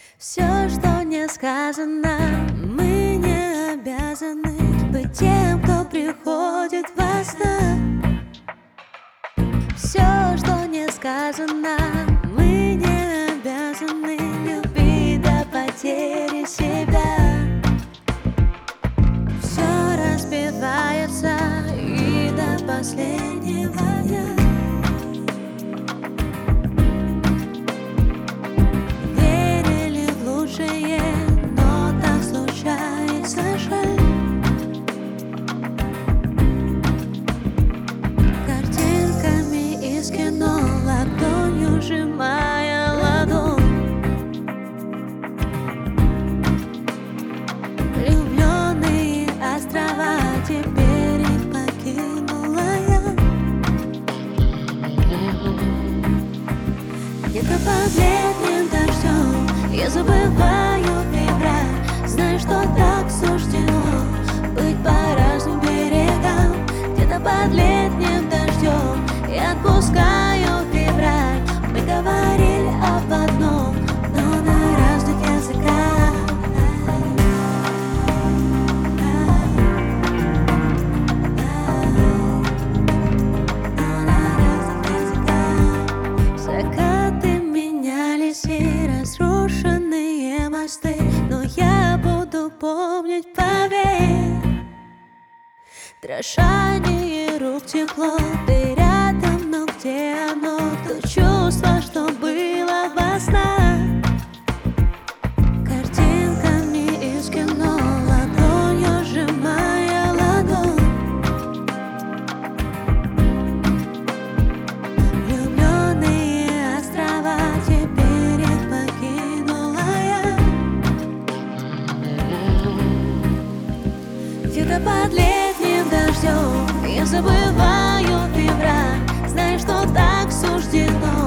Все, что не сказано, мы не обязаны быть тем, кто приходит во снах. Все, что не сказано, мы не обязаны любить до потери себя. Все разбивается и до последнего дня. Верили в лучшее, но так случается, жаль. Картинками из кино, ладонью сжимая ладонь. Влюбленные острова теперь их покинула я. Где-то под летним дождем я забываю февраль, знаю, что так суждено быть по разным берегам. Где-то под летним дождем я отпускаю февраль. Мы говорили об одном, но на разных языках. Закаты менялись и разрушенные мосты, но я буду помнить, поверь. Дрожание рук, тепло, ты рядом, но где оно? То чувство, что было во снах. Картинками из кино, ладонью сжимая ладонь. Влюбленные острова, теперь их покинула я. Где-то под летним дождем я забываю февраль, знаю, что так суждено